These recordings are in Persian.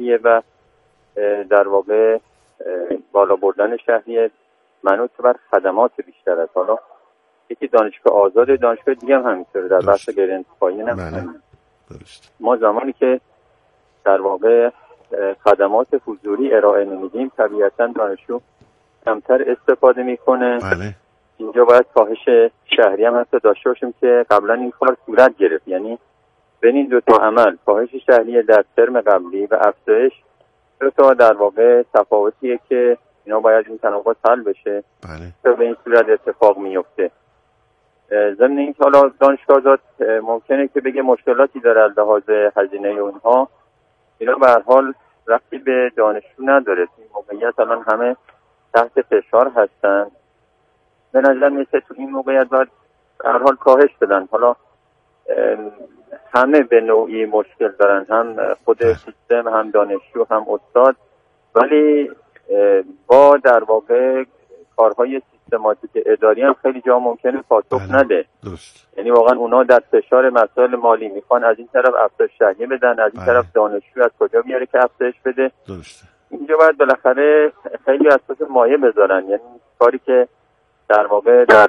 شهریه و در واقع بالا بردن شهریه منوط بر خدمات بیشتر است. حالا یکی دانشگاه آزاد، دانشگاه دیگه هم همینطوره در بحث غیر انتفاعی ما زمانی که در واقع خدمات حضوری ارائه نمیدیم طبیعتاً دانشجو کمتر استفاده میکنه. اینجا باید کاهش شهریه هم حتی داشته باشیم که قبلا این کار صورت گرفت، یعنی بین این دو تا عمل کاهش شهریه در ترم قبلی و افزایش دو تا در واقع تفاوتیه که اینا باید این تناقض حل بشه تا به این صورت اتفاق میفته. ضمن این که حالا دانشگاه آزاد ممکنه که بگه مشکلاتی داره از لحاظ هزینه اونها، اینا به هر حال ربطی به دانشجو نداره. این موقعیت الان همه تحت فشار هستن، به نظر میسه تو این موقعیت باید به هر حال کاهش بدن. حالا همه به نوعی مشکل دارن، هم خود سیستم، هم دانشجو، هم استاد، ولی با در واقع کارهای سیستماتیک اداری هم خیلی جا ممکنه پاسخ نده. یعنی واقعا اونا در فشار مسائل مالی میخوان از این طرف افزایش شهریه بدن، از این طرف دانشجو از کجا میاره که افزایش بده. اینجا باید بالاخره خیلی اساس مایه بذارن، یعنی کاری که در واقع در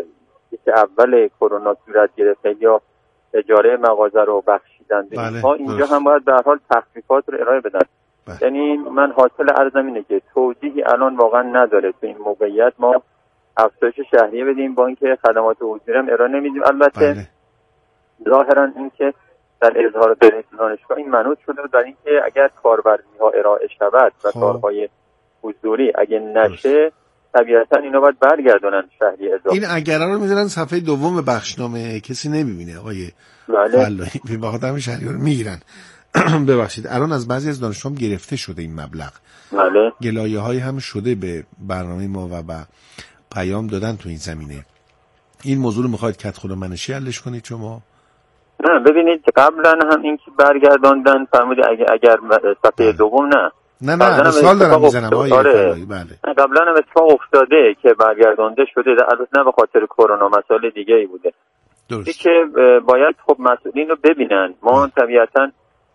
اول کرونا صورت گرفت یا اجاره مغازه رو بخشیدن اینجا هم باید به هر حال تخفیفات رو ارائه بدن. یعنی من حاصل عرضم اینه که توجیهی الان واقعا نداره تو این موقعیت ما افزایش شهریه بدیم با اینکه خدمات حضوری هم ارائه نمیدیم. البته ظاهرا این که در اظهار دانشگاه این منوط شده در اینکه اگر کارورزی ها ارائه شود و کارهای حضوری اگه نشه طبیعتا اینا باید برگردونن شهریه اضافه. این اگر رو میذارن صفحه دوم بخشنامه، کسی نمیبینه آقای فلاحی به بخاطر همین شهریه رو میگیرن. ببخشید الان از بعضی از دانشجوام گرفته شده این مبلغ. گلایه‌های هم شده به برنامه ما و با پیام دادن تو این زمینه. این موضوع رو میخواید کدخل منشی حلش کنید شما؟ نه ببینید قبلا هم این که برگرداندن فرمودید اگر صفحه دوم نه مثال دارم میزنم بله. قبلا هم اتفاق افتاده که برگردانده شده، البته نه به خاطر کرونا، مسائل دیگه ای بوده. درست. که باید خب مسئولین رو ببینن. ما طبیعتا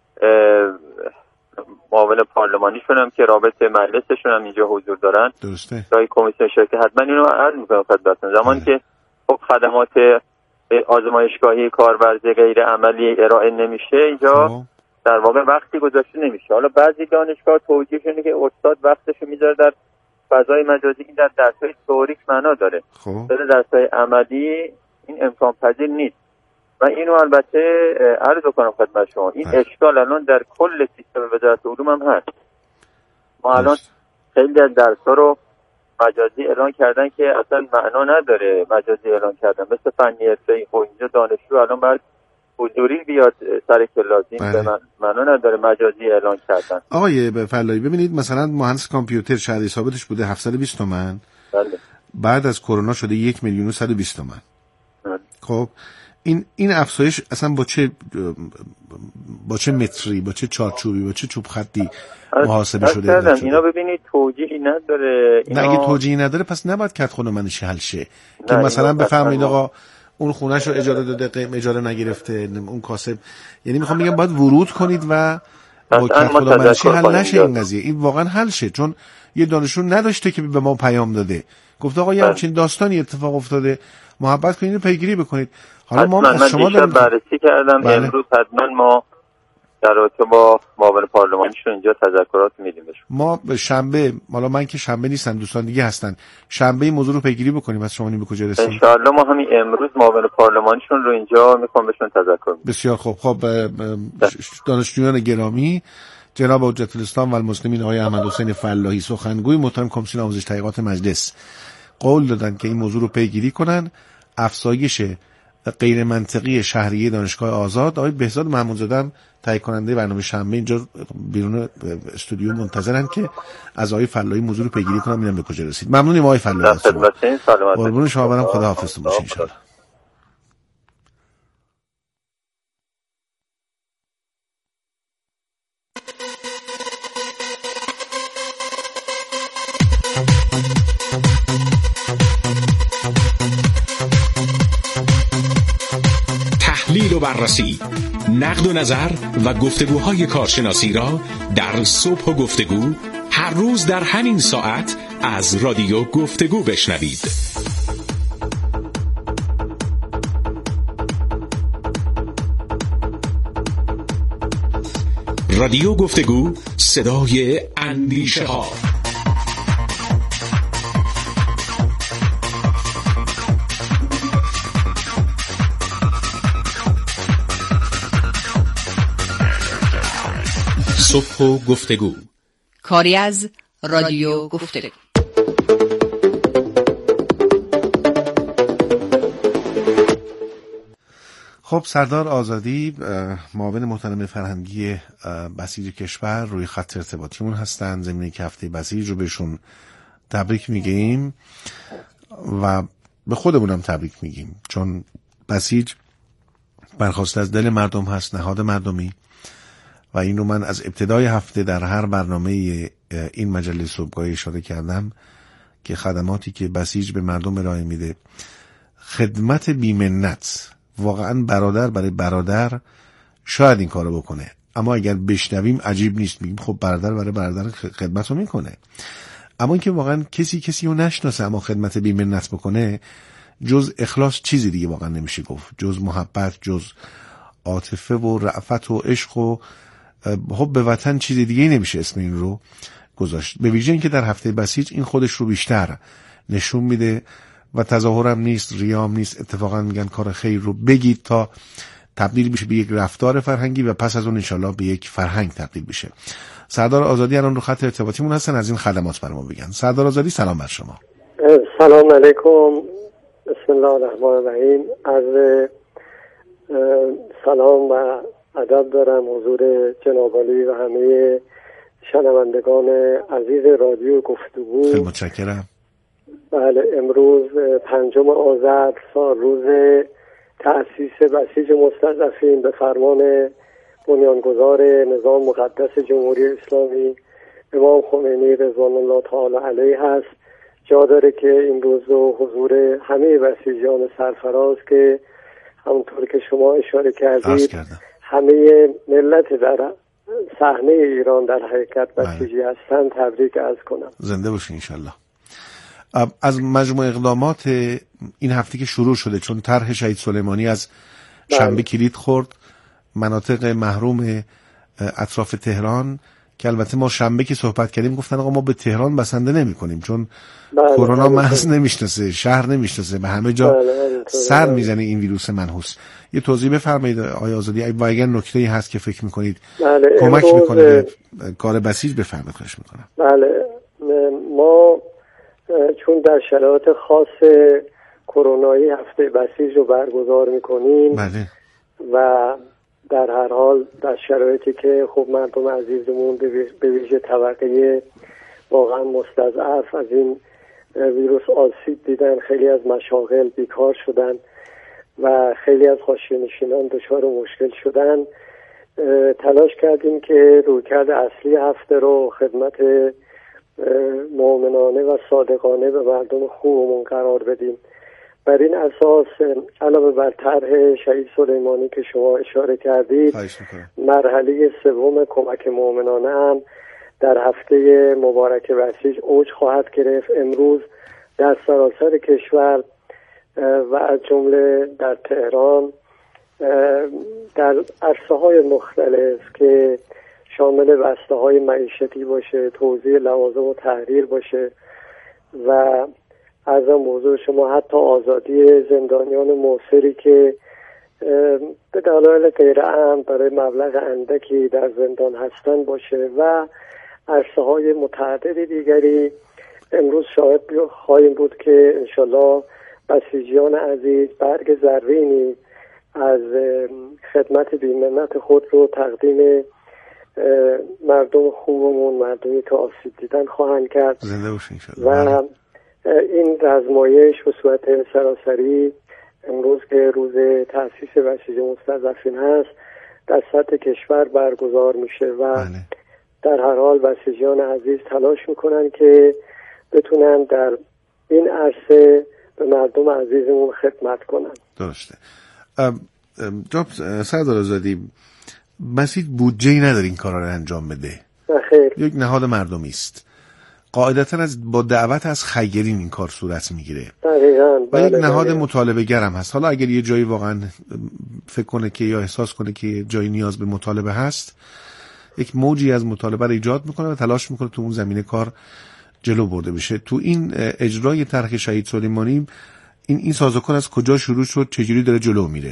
معاون پارلمانیشون هم که رابطه مجلسشون هم اینجا حضور دارن، درسته، جای کمیسیون شرکت حتما اینو عرض میکنم خدمتتون. زمانی که خب خدمات آزمایشگاهی کارورزی غیر عملی ارائه نمیشه اینجا در واقع وقتی گذاشته نمیشه. حالا بعضی دانشگاه توجیهشونه که استاد وقتشو میذاره در فضای مجازی، این در درس‌های تئوریک معنا داره. در درس‌های عملی این امکان پذیر نیست و اینو البته عرض کنم خدمت شما. این اشکال الان در کل سیستم وزارت علوم هم هست. ما الان خیلی از درس‌ها رو مجازی اعلان کردن که اصلا معنا نداره مجازی اعلان کردن، مثل فنی حرفه‌ای. خب اینجا دانشجو الان باید حضوری بیاد سر کلاس، این به معنا نداره مجازی اعلان کردن. آقای فلاحی ببینید مثلا مهندس کامپیوتر شهریه ثابتش بوده 720 تومن، بعد از کرونا شده 1,120,000 تومن. خب این افزایش اصلا با چه متری، با چه چارچوبی، با چه چوب خطی محاسبه شده؟ اینا ببینید توجیهی نداره. نه اگه توجیهی نداره پس نباید کدخل منشی حل شه که مثلا بفهمید آقا اون خونه‌شو اجاره داده قیم اجاره نگرفته، اون کاسب. یعنی میخوام بگم باید ورود کنید و با کدخل منشی حل نشه این قضیه. این واقعا حل شه، چون یه دانشجو نداشته که به ما پیام داده گفت آقا یه همچین داستانی اتفاق افتاده، محبت کنید و پیگیری بکنید. حالا ما از شما داریم بررسی کردم. امروز حتما ما در رابطه با معاون پارلمانیشون اینجا تذکرات میدیم بهشون. ما به شنبه، حالا من که شنبه نیستم، دوستان دیگه هستن، شنبه این موضوع رو پیگیری بکنیم از شما. به کجا رسید؟ ان شاء الله ما همین امروز معاون پارلمانیشون رو اینجا میخوام بهشون تذکر بدم. بسیار خوب. خب دانشجویان گرامی، جناب حجت الاسلام و المسلمین آقای احمدحسین فلاحی سخنگوی محترم کمیسیون آموزش تحقیقات مجلس قول دادن که این موضوع رو پیگیری کنن. افزایش غیر منطقی شهریه دانشگاه آزاد. آقای بهزاد محمودزاده هم تهیه کننده برنامه شنبه اینجا بیرون استودیو منتظرن که از آقای فلاحی موضوع رو پیگیری کنن ببینم به کجا رسید. ممنونیم آقای فلاحی. قربون شما برم. خدا حافظتون باشه ان شاء الله. تحلیل و بررسی، نقد و نظر و گفتگوهای کارشناسی را در صبح و گفتگو هر روز در همین ساعت از رادیو گفتگو بشنوید. رادیو گفتگو، صدای اندیشه ها. صبح و گفتگو، کاری از رادیو گفتگو. خب، سردار آزادی معاون محترم فرهنگی بسیج کشور روی خط ارتباطیمون هستن. ضمن که هفته بسیج رو بهشون تبریک میگیم و به خودمونم تبریک میگیم، چون بسیج برخواسته از دل مردم هست، نهاد مردمی، و این رو من از ابتدای هفته در هر برنامه این مجله صبحگاهی اشاره کردم که خدماتی که بسیج به مردم ارائه میده خدمت بی‌منت، واقعا برادر برای برادر شاید این کارو بکنه، اما اگر بشنویم عجیب نیست، میگیم خب برادر برای برادر خدمت رو میکنه. اما اینکه واقعا کسی رو نشناسه اما خدمت بی‌منت بکنه، جز اخلاص چیزی دیگه واقعا نمیشه گفت، جز محبت، جز عاطفه و رأفت و عشق و حب به وطن چیزی دیگه نمیشه اسم این رو گذاشت. به ویژه اینکه در هفته بسیج این خودش رو بیشتر نشون میده و تظاهرم نیست، ریام نیست، اتفاقا میگن کار خیر رو بگید تا تبدیل بشه به یک رفتار فرهنگی و پس از اون انشالله به یک فرهنگ تبدیل بشه. سردار آزادی الان رو خط ارتباطیمون هستن، از این خدمات برام بگن. سردار آزادی، سلام بر شما. سلام علیکم، بسم الله الرحمن الرحیم. از سلام و ادب دارم حضور جناب عالی و همه شنوندگان عزیز رادیو گفتگو. خیلی متشکرم. بله، امروز 5 آذر سال روز تأسیس بسیج مستضعفین به فرمان بنیانگذار نظام مقدس جمهوری اسلامی امام خمینی رضوان الله تعالی علیه هست. جا داره که این روز رو حضور همه بسیجیان سرفراز که همونطور که شما اشاره کردید همه ملت در صحنه ایران در حقیقت بسیجی هستند تبریک عرض کنم. زنده باشین انشالله. از مجموع اقدامات این هفته که شروع شده، چون طرح شهید سلیمانی از شنبه کلید خورد، مناطق محروم اطراف تهران که البته ما شنبه که صحبت کردیم گفتن آقا ما به تهران بسنده نمی کنیم چون کرونا محض نمیشناسه، شهر نمیشناسه، به همه جا سر میزنه این ویروس منحوس. یه توضیح بفرمایید آقای آزادی و اگر نکته‌ای هست که فکر میکنید کمک میکنه به کار بسیج بفرمایید، خواهش میکنم. بله، ما چون در شرایط خاص کرونایی هفته بسیج رو برگزار میکنیم و در هر حال در شرایطی که خب مردم عزیزمون به ویژه طبقه واقعا مستضعف از این ویروس آسیب دیدن، خیلی از مشاغل بیکار شدن و خیلی از حاشیه‌نشینان دچار مشکل شدن، تلاش کردیم که رویکرد اصلی هفته رو خدمت مؤمنانه و صادقانه به مردم خوبمون قرار بدیم. بر این اساس علاوه بر طرح شهید سلیمانی که شما اشاره کردید، مرحله سوم کمک مؤمنانه هم در هفته مبارک بسیج اوج خواهد گرفت. امروز در سراسر کشور و از جمله در تهران در عرصه‌های مختلف که شامل بسته‌های معیشتی باشه، توزیع لوازم و تحریر باشه و ارزم موضوع شما حتی آزادی زندانیان معاصری که به دلایل غیر امن برای مبلغ اندکی در زندان هستن باشه و عرصه‌های متعدد دیگری. امروز شاهد خواهیم بود که انشالله بسیجیان عزیز برگ زرینی از خدمت بی‌منت خود رو تقدیم مردم خوبمون، مردمی که آسیب دیدن خواهند کرد. زنده باشین انشالله. و این رزمایش به صورت سراسری امروز که روز تأسیس بسیج مستضعفین هست در سطح کشور برگزار میشه و در هر حال بسیجیان عزیز تلاش میکنن که بتونن در این عرصه به مردم عزیزمون خدمت کنن. درسته. جناب سردار آزادی، مسجد بودجه‌ای نداره این کارا رو انجام بده. خیر. یک نهاد مردمی است. قاعدتاً با دعوت از خیرین این کار صورت میگیره. دقیقاً. و یک نهاد مطالبه گرم هست. حالا اگر یه جایی واقعا فکر کنه که یا احساس کنه که جایی نیاز به مطالبه هست، یک موجی از مطالبه رو ایجاد میکنه و تلاش میکنه تو اون زمینه کار جلو برده بشه. تو این اجرای طرح شهید سلیمانی این سازوکار از کجا شروع شد، چجوری داره جلو میره؟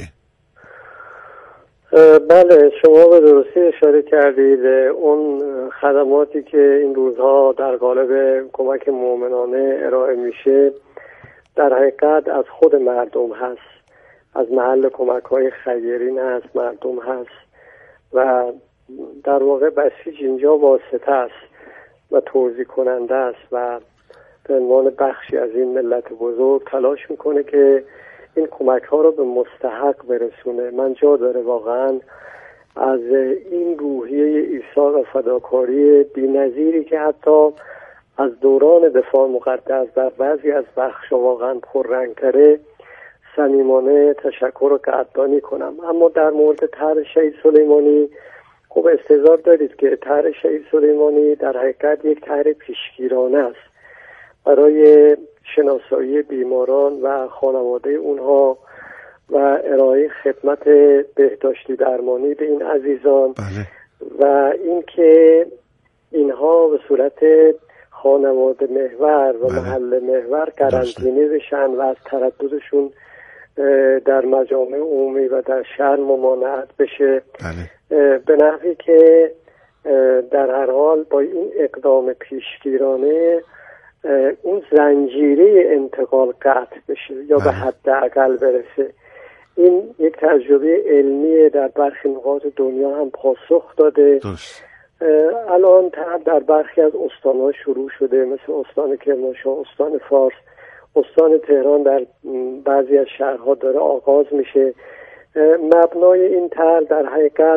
بله، شما به درستی اشاره کردید. اون خدماتی که این روزها در قالب کمک مومنانه ارائه میشه در حقیقت از خود مردم هست، از محل کمک‌های خیرین هست، مردم هست و در واقع بسیج اینجا واسطه است و توزیع کننده است و به عنوان بخشی از این ملت بزرگ تلاش میکنه که این کمک ها رو به مستحق برسونه. من جا داره واقعا از این روحیه ایثار و فداکاری بی‌نظیری که حتی از دوران دفاع مقدس در بعضی از بخش واقعا پررنگ‌تره صمیمانه تشکر و قدردانی کنم. اما در مورد طرح شهید سلیمانی خب استحضار دارید که طرح شهید سلیمانی در حقیقت یک طرح پیشگیرانه است برای شناسایی بیماران و خانواده اونها و ارائه خدمت بهداشتی درمانی به این عزیزان. بله. و اینکه اینها به صورت خانواده محور و محل محور قرنطینه بشن و از ترددشون در مجامع عمومی و در شهر ممانعت بشه. بله. به نحوی که در هر حال با این اقدام پیشگیرانه اون زنجیره انتقال قطع بشه یا به حداقل برسه. این یک تجربه علمی در برخی نقاط دنیا هم پاسخ داده. الان در برخی از استان‌ها شروع شده، مثل استان کرمانشاه، استان فارس، استان تهران، در بعضی از شهرها داره آغاز میشه. مبنای این طرح در حقیقت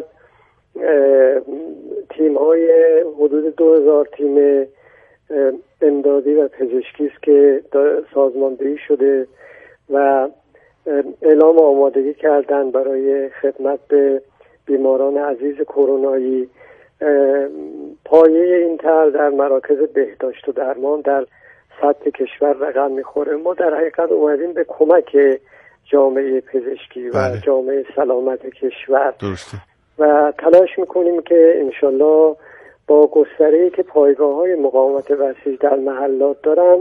تیم‌های حدود 2000 تیم امدادی و پزشکی است که سازماندهی شده و اعلام آمادگی کردن برای خدمت به بیماران عزیز کرونایی. پایه این طرح در مراکز بهداشت و درمان در سطح کشور رقم میخوره. ما در حقیقت اومدیم به کمک جامعه پزشکی و جامعه سلامت کشور. درسته. و تلاش میکنیم که انشالله با گستره‌ای که پایگاه‌های مقاومت بسیج در محلات دارن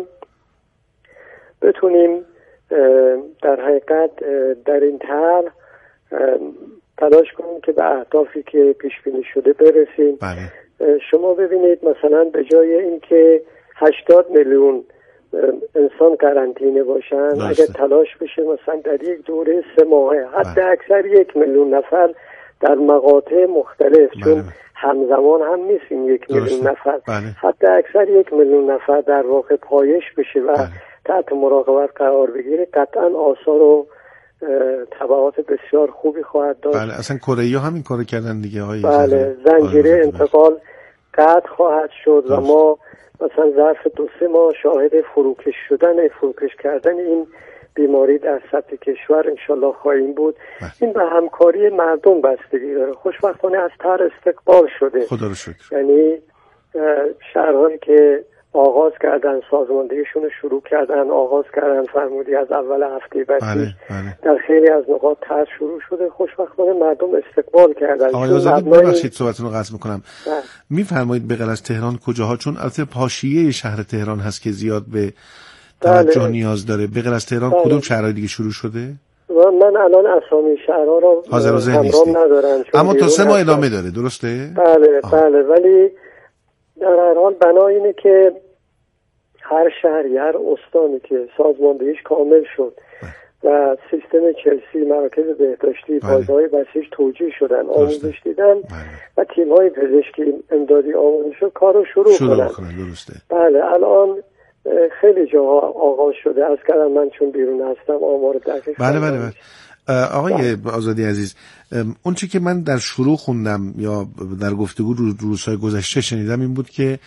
بتونیم در حقیقت در این طرح تلاش کنیم که به اهدافی که پیش بینی شده برسیم. بله. شما ببینید مثلا به جای اینکه 80 میلیون انسان قرنطینه باشن، اگر تلاش بشه مثلا در یک دوره 3 ماهه حد اکثر 1 میلیون نفر در مقاطع مختلف، چون همزمان هم نیست این 1 میلیون نفر، حتی اکثر 1 میلیون نفر در واقع پایش بشه و تحت مراقبت قرار بگیره، قطعا آثار و تبعات بسیار خوبی خواهد داشت. بله، اصلا کره‌ای‌ها همین کارو کردن دیگه. بله، زنجیره انتقال قطع خواهد شد و ما مثلا ظرف 2-3 ماه شاهد فروکش کردن این بیماری در سطح کشور انشالله خواهیم بود. این به همکاری مردم بستگی داره. خوشبختانه از طرح استقبال شده. خدا رو شکر. یعنی شهرهایی که آغاز کردن، سازماندهیشون رو شروع کردن، آغاز کردن فرمودی از اول هفته بسیج، در خیلی از نقاط طرح شروع شده. خوشبختانه مردم استقبال کردن. آقای آزادی ببخشید صحبتتون رو قطع میکنم. میفرمایید به غیر از تهران کجاها؟ چون البته حاشیه شهر تهران هست که زیاد به توجه نیاز داره. به غیر از تهران کدوم شهرهای دیگه شروع شده؟ من الان اسامی شهرها رو همراه ندارم، اما تا 3 ماه ادامه داره، درسته؟ بله، ولی در هر حال بنا اینه که هر شهری، هر استانی که سازماندهیش کامل شد و سیستم چلسی، مراکز بهداشتی، پایگاه‌های بسیج توجیه شدن، آموزش دیدن و تیم‌های پزشکی امدادی آموزش شد، کارو شروع کنن. درسته. بله، الان خیلی جاها آغاز شده. از کردم من چون بیرون هستم آمار دقیق. بله. آقای آزادی عزیز، اون چی که من در شروع خوندم یا در گفتگو روزهای گذشته شنیدم این بود که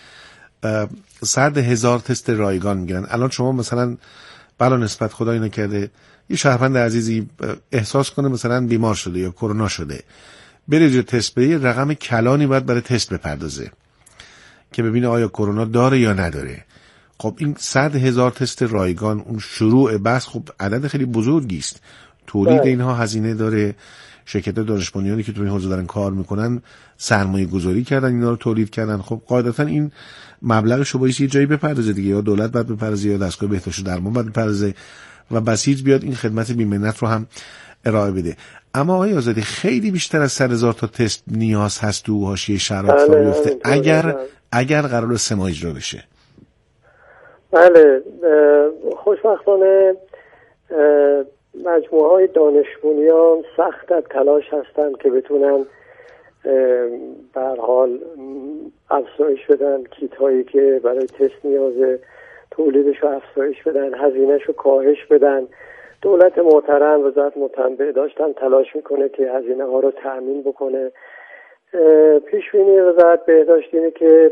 سرد 1000 تست رایگان میگیرن. الان شما مثلا بلا نسبت خدایی نکرده یه شهروند عزیزی احساس کنه مثلا بیمار شده یا کرونا شده، بره جا تست بده، یه رقم کلانی باید برای تست بپردازه که ببینه آیا کرونا داره یا نداره. خب این 100,000 تست رایگان، اون شروع بحث، خب عدد خیلی بزرگی است. تولید اینها هزینه داره. شرکت دانش بنیانی که تو این حوزه دارن کار میکنن سرمایه گذاری کردن، اینا رو تولید کردن. خب قاعدتا این مبلغش رو باید یه جایی بپردازه دیگه، یا دولت باید بپردازه یا دستگاه بهداشت درمان باید بپردازه و بسیج بیاد این خدمت بی‌منت رو هم ارائه بده. اما آقای آزادی خیلی بیشتر از 100,000 تا تست نیاز هست تو حاشیه شرایط بیفته اگر قرار 3 ماه اجرا بشه. بله، خوشبختانه مجموعه‌های دانش بنیان سخت در تلاش هستند که بتونن به هر حال افزایش بدن کیت هایی که برای تست نیازه، تولیدش رو افزایش بدن، هزینهش رو کاهش بدن. دولت محترم، وزارت مطلع داشتن تلاش میکنه که هزینه ها رو تأمین بکنه. پیشبینی وزارت بهداشت اینه که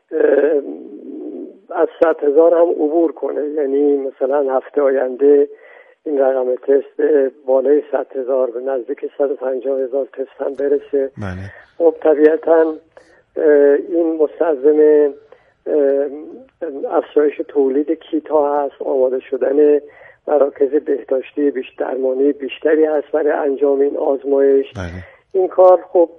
از 100,000 هم عبور کنه، یعنی مثلا هفته آینده این رقم تست بالای 100,000 به نزدیک 150,000 تست هم برسه. خب طبیعتا این مستلزم افزایش تولید کیت ها هست، آماده شدن مراکز بهداشتی درمانی بیشتری هست برای انجام این آزمایش. این کار خب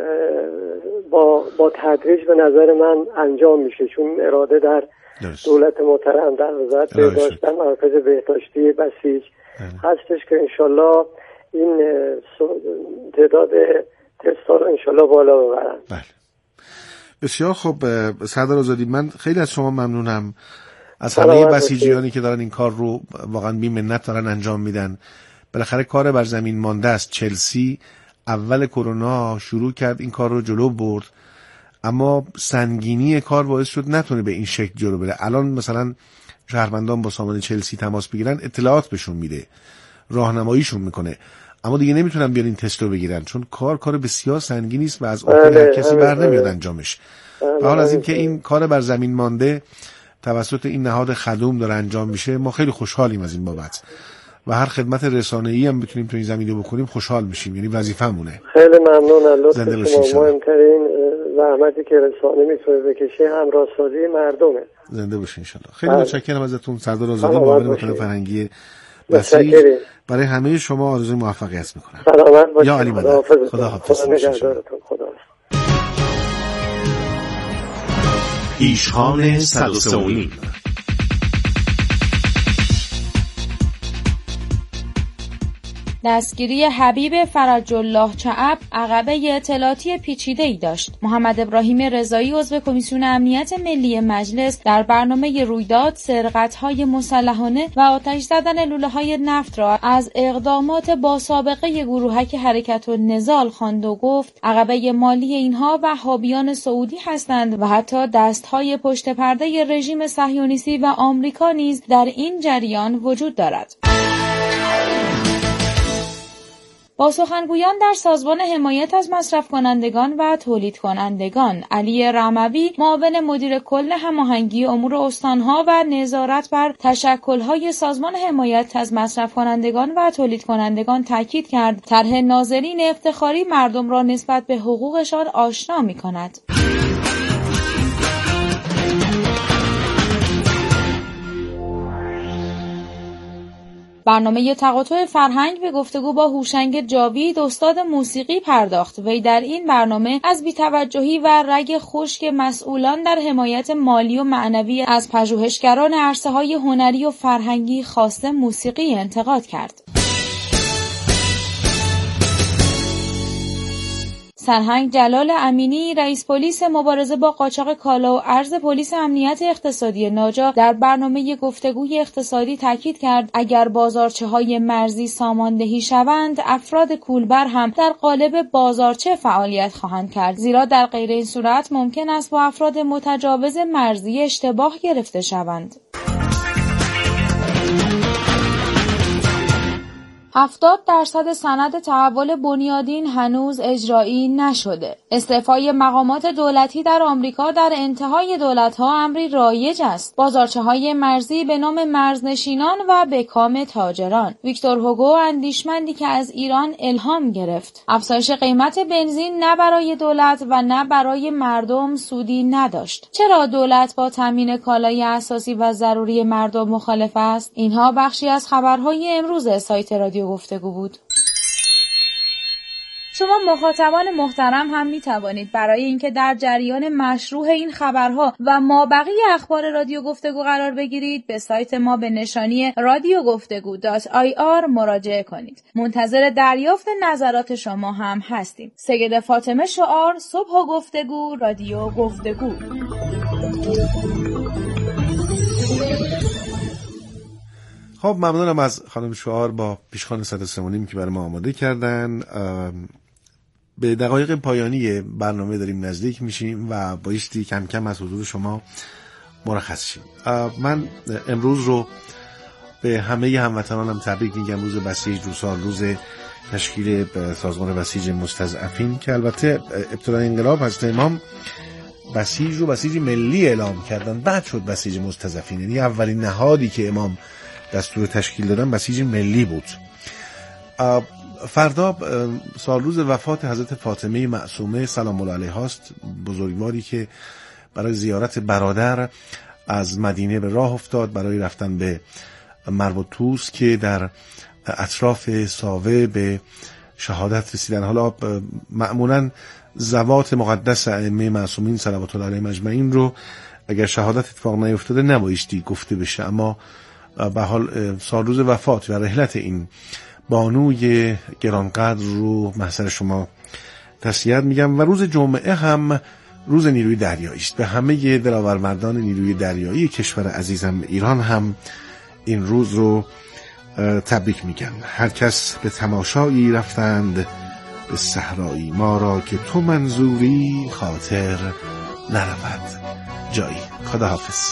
با تدریج به نظر من انجام میشه، چون اراده در دولت محترم در وزارت بهداشت در مراکز بهداشتی بسیج هستش که انشالله این تعداد تست ها رو انشالله بالا ببرن. بله بسیار خوب. سردار آزادی، من خیلی از شما ممنونم، از همه بسیجیانی که دارن این کار رو واقعا بی منت دارن انجام میدن. بالاخره کار بر زمین مانده است. چلسی اول کرونا شروع کرد این کار رو جلو برد، اما سنگینی کار باعث شد نتونه به این شکل جلو بره. الان مثلا شهروندان با سازمان چلسی تماس بگیرن، اطلاعات بهشون میده، راهنماییشون میکنه، اما دیگه نمیتونن بیان این تست رو بگیرن چون کار بسیار سنگینی است و از عهده هر کسی بر نمیاد انجامش. حالا از این که این کار بر زمین مانده توسط این نهاد خدوم داره انجام میشه، ما خیلی خوشحالیم از این بابت و هر خدمت رسانه‌ای هم بتونیم تو این زمینه بکنیم خوشحال میشیم، یعنی وظیفه‌مونه. خیلی ممنون. لطف شما. مهمترین زحمتی که رسانه میتونه بکشه همراهسازی مردمه. زنده باشین ان شاء الله. خیلی متشکرم ازتون سردار آزادی، معاون مطالعه فرهنگی بسیج. برای همه شما آرزوی موفقیت میکنم. سلامت باشید. یا علی مدد. خدا حافظ. خدا. ایشخان 103. دستگیری حبیب فرج الله چعب عقبه اطلاعاتی پیچیده‌ای داشت. محمد ابراهیم رضایی عضو کمیسیون امنیت ملی مجلس در برنامه رویداد سرقت‌های مسلحانه و آتش زدن لوله‌های نفت را از اقدامات با سابقه گروهک حرکت النضال خواند و گفت عقبه مالی اینها وهابیان سعودی هستند و حتی دست‌های پشت پرده رژیم صهیونیستی و آمریکا نیز در این جریان وجود دارد. با سخنگویان در سازمان حمایت از مصرف کنندگان و تولید کنندگان، علی رموی معاون مدیر کل هماهنگی امور استانها و نظارت بر تشکل‌های سازمان حمایت از مصرف کنندگان و تولید کنندگان تاکید کرد طرح ناظرین افتخاری مردم را نسبت به حقوقشان آشنا می‌کند. برنامه تقاطع فرهنگ به گفتگو با هوشنگ جاوید استاد موسیقی پرداخت. وی در این برنامه از بی‌توجهی و رگ خشک مسئولان در حمایت مالی و معنوی از پژوهشگران عرصه‌های هنری و فرهنگی خاصه موسیقی انتقاد کرد. سرهنگ جلال امینی رئیس پلیس مبارزه با قاچاق کالا و ارز پلیس امنیت اقتصادی ناجا در برنامه گفتگوی اقتصادی تاکید کرد اگر بازارچه‌های مرزی ساماندهی شوند افراد کولبر هم در قالب بازارچه فعالیت خواهند کرد، زیرا در غیر این صورت ممکن است با افراد متجاوز مرزی اشتباه گرفته شوند. 70% سند تحول بنیادین هنوز اجرایی نشده. استعفای مقامات دولتی در آمریکا در انتهای دولت‌ها امری رایج است. بازارچه‌های مرزی به نام مرزنشینان و به کام تاجران. ویکتور هوگو اندیشمندی که از ایران الهام گرفت. افزایش قیمت بنزین نه برای دولت و نه برای مردم سودی نداشت. چرا دولت با تامین کالای اساسی و ضروری مردم مخالف است؟ اینها بخشی از خبرهای امروز سایت رادیو گفتگو بود. شما مخاطبان محترم هم می توانید برای اینکه در جریان مشروع این خبرها و مابقی اخبار رادیو گفتگو قرار بگیرید به سایت ما به نشانی radiogoftegu.ir مراجعه کنید. منتظر دریافت نظرات شما هم هستیم. سید فاطمه شعار، صبح و گفتگو، رادیو گفتگو. خب ممنونم از خانم شعار با پیشخوان 103.5 که برای ما آماده کردن. به دقایق پایانی برنامه داریم نزدیک میشیم و بایستی کم کم از حضور شما مرخص شیم. من امروز رو به همه هموطنانم تبریک میگم. روز بسیج روسال، روز تشکیل سازمان بسیج مستضعفین که البته ابتدای انقلاب حضرت امام بسیج رو بسیج ملی اعلام کردن، بعد شد بسیج مستضعفین. یعنی اولین نهادی که امام دستور تشکیل دادن بسیج ملی بود. فردا سال روز وفات حضرت فاطمه معصومه سلام الله علیها است، بزرگواری که برای زیارت برادر از مدینه به راه افتاد برای رفتن به مرو و طوس که در اطراف ساوه به شهادت رسیدن. حالا معمولا زوات مقدس ائمه معصومین صلوات الله علیهم اجمعین رو اگر شهادت اتفاق نیفتاده نبایستی گفته بشه، اما به حال سال روز وفات و رحلت این بانوی گرانقدر رو محضر شما تسلیت میگم. و روز جمعه هم روز نیروی دریایی است. به همه دلاورمردان نیروی دریایی کشور عزیزم ایران هم این روز رو تبریک میگم. هر کس به تماشایی رفتند به صحرایی، ما را که تو منظوری خاطر نرود جایی. خداحافظ.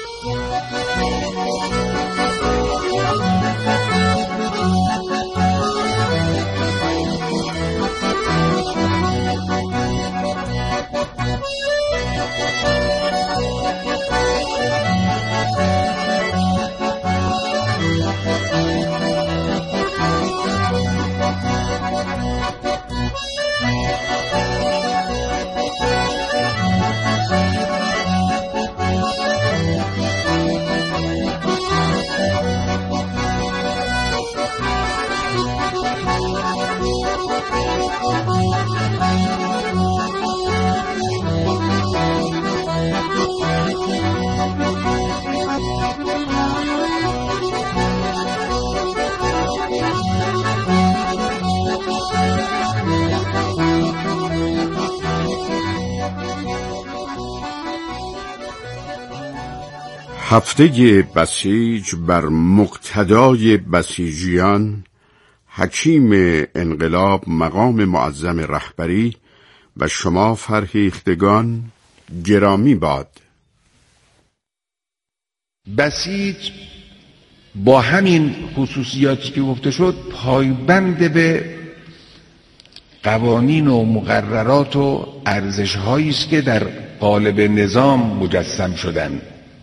هفته بسیج بر مقتدای بسیجیان، حکیم انقلاب مقام معظم رهبری و شما فرهیختگان گرامی باد. بسیج با همین خصوصیاتی که گفته شد پایبند به قوانین و مقررات و ارزش‌هایی است که در قالب نظام مجسم شدن.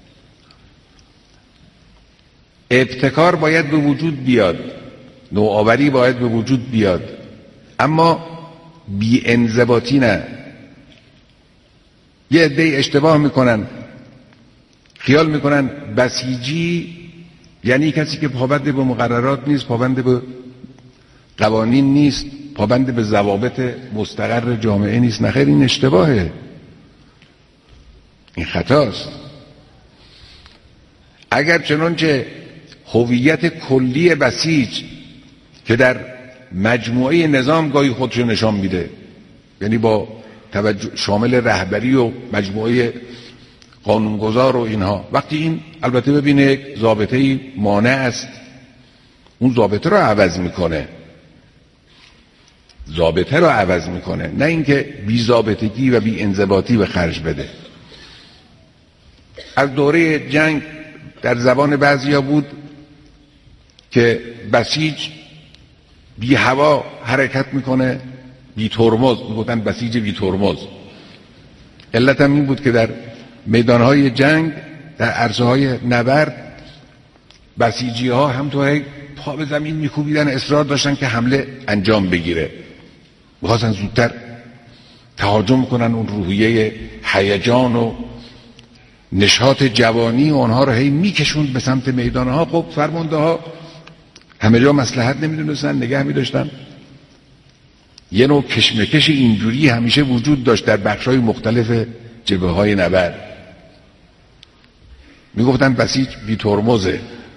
ابتکار باید به وجود بیاد، نوآوری باید به وجود بیاد، اما بی انضباطی نه. یه عده اشتباه میکنن، خیال میکنن بسیجی یعنی کسی که پابند به مقررات نیست، پابند به قوانین نیست، پابند به ضوابط مستقر جامعه نیست. نخیر، این اشتباهه، این خطاست. اگر چنانچه هویت کلی بسیج که در مجموعه نظام گاهی خودشو نشان میده، یعنی با توجه شامل رهبری و مجموعه قانونگذار و اینها، وقتی این البته ببینه یک ضابطه‌ای مانع است، اون ضابطه رو عوض میکنه، ضابطه رو عوض میکنه، نه اینکه بی ضابطگی و بی انضباطی به خرج بده. از دوره جنگ در زبان بعضیا بود که بسیج بی هوا حرکت میکنه، بی ترمز، میگفتن بسیج بی ترمز. علت هم این بود که در میدانهای جنگ، در عرصه‌های نبرد، بسیجی ها همطوری پا به زمین میکوبیدن، اصرار داشتن که حمله انجام بگیره، میخواستن زودتر تهاجم کنن. اون روحیه هیجان و نشاط جوانی اونها رو هی میکشوند به سمت میدانها. خب فرمانده ها همه جا مصلحت نمیدونستن، نگه میداشتن. یه نوع کشمکش اینجوری همیشه وجود داشت در بخش‌های مختلف جبهه‌های نبرد. میگفتن بسیج بی ترمزه.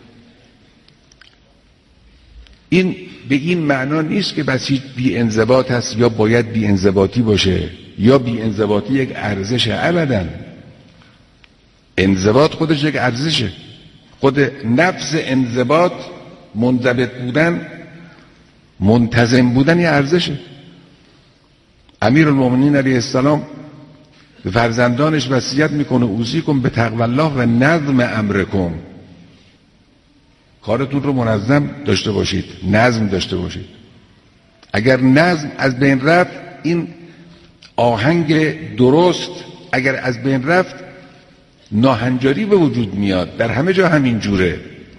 این به این معنا نیست که بسیج بی انضباط است یا باید بی انضباطی باشه یا بی انضباطی یک ارزشه. ابداً انضباط خودش یک ارزشه. خود نفس انضباط، منضبط بودن، منتظم بودن یه ارزشه. امیرالمومنین علیه السلام به فرزندانش وصیت میکنه اوصیکم به تقوی الله و نظم امرکم. کارتون رو منظم داشته باشید، نظم داشته باشید. اگر نظم از بین رفت، این آهنگ درست اگر از بین رفت، ناهنجاری به وجود میاد. در همه جا همین جوره.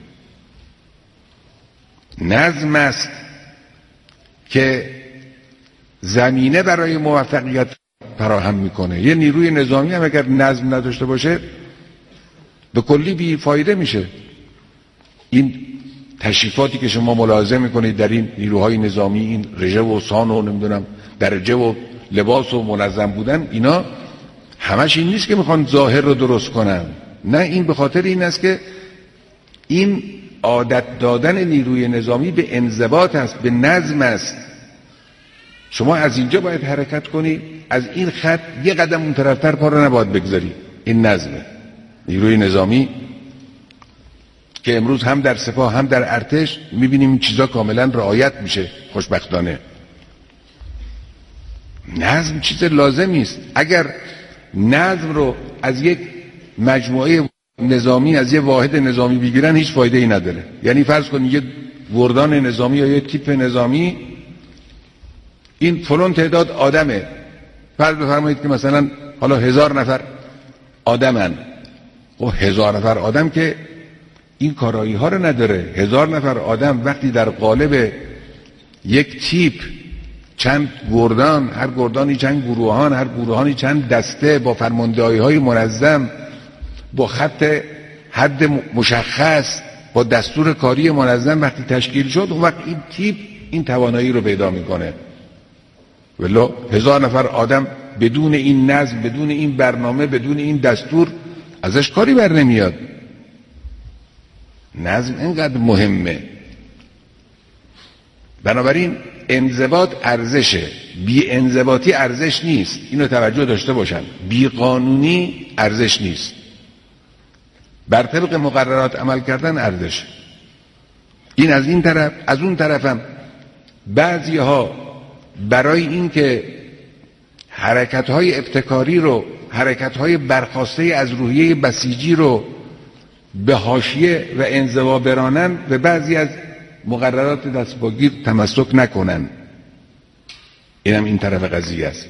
نظم است که زمینه برای موفقیت فراهم میکنه. یه نیروی نظامی هم اگر نظم نداشته باشه به کلی بی فایده میشه. این تشریفاتی که شما ملاحظه میکنید در این نیروهای نظامی، این رژه و سان و نمیدونم درجه و لباس و منظم بودن، اینا همش این نیست که میخوان ظاهر رو درست کنن. نه، این به خاطر این است که این عادت دادن نیروی نظامی به انضباط است، به نظم است. شما از اینجا باید حرکت کنی، از این خط یه قدم اون طرفتر پا رو نباید بگذاری. این نظمه. نیروی نظامی که امروز هم در سپاه هم در ارتش میبینیم این چیزا کاملا رعایت میشه خوشبختانه. نظم چیز لازمی است. اگر نظم رو از یک مجموعه نظامی، از یک واحد نظامی بگیرن، هیچ فایده ای نداره. یعنی فرض کنید یک گردان نظامی یا یک تیپ نظامی، این فلان تعداد آدمه، فرض بفرمایید که مثلا حالا 1000 نفر آدمن. و 1000 نفر آدم که این کارایی ها رو نداره. 1000 نفر آدم وقتی در قالب یک تیپ چند گردان، هر گردانی چند گروهان، هر گروهانی چند دسته، با فرماندهی های منظم، با خط حد مشخص، با دستور کاری منظم وقتی تشکیل شد، اون وقت این تیپ این توانایی رو پیدا میکنه. ولی 1000 نفر آدم بدون این نظم، بدون این برنامه، بدون این دستور، ازش کاری بر نمیاد. نظم اینقدر مهمه. بنابراین انضباط ارزشه، بی انضباطی ارزش نیست. اینو توجه داشته باشن. بی قانونی ارزش نیست. بر طبق مقررات عمل کردن ارزش. این از این طرف. از اون طرفم بعضی ها برای اینکه حرکت‌های ابتکاری رو، حرکت‌های برخواسته از روحیه بسیجی رو به حاشیه و انزوا برانن، به بعضی از مقررات دستگیر تمسک نکنن. اینم این طرف قضیه است.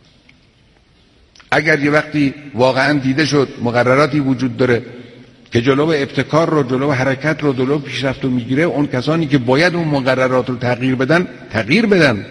اگر یه وقتی واقعا دیده شد مقرراتی وجود داره که جلو ابتکار رو، جلو حرکت رو، جلو پیشرفت رو میگیره، اون کسانی که باید اون مقررات رو تغییر بدن، تغییر بدن،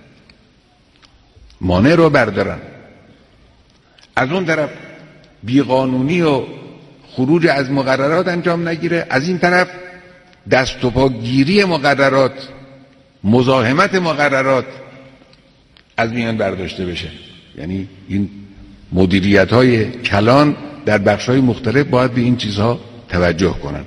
مانع رو بردارن. از اون طرف بیقانونی و خروج از مقررات انجام نگیره. از این طرف دست و پا گیری مقررات، مزاحمت مقررات از میان برداشته بشه. یعنی این مدیریت های کلان در بخش های مختلف باید به این چیزها توجه کنند.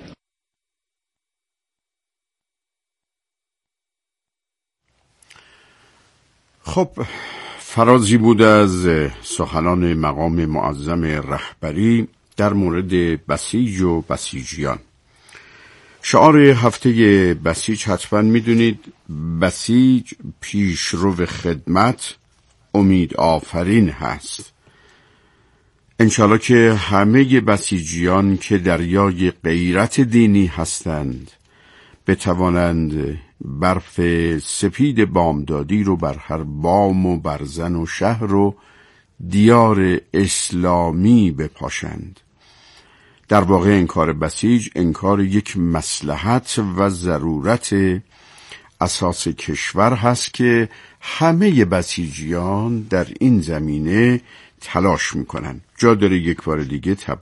خب، فرازی بود از سخنان مقام معظم رهبری در مورد بسیج و بسیجیان. شعار هفته بسیج حتما میدونید. بسیج پیشرو خدمت، امید آفرین هست. انشالله که همه بسیجیان که دریای غیرت دینی هستند بتوانند برف سپید بامدادی رو بر هر بام و برزن و شهر و دیار اسلامی بپاشند. در واقع انکار بسیج انکار یک مصلحت و ضرورت اساس کشور هست که همه بسیجیان در این زمینه تلاش میکنن. جا داره یک بار دیگه